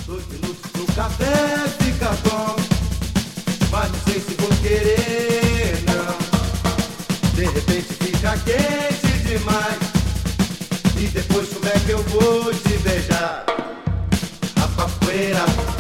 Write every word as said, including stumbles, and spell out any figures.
Dois minutos no café fica bom, mas não sei se vou querer, não. De repente fica quente demais, e depois como é que eu vou te beijar? A capoeira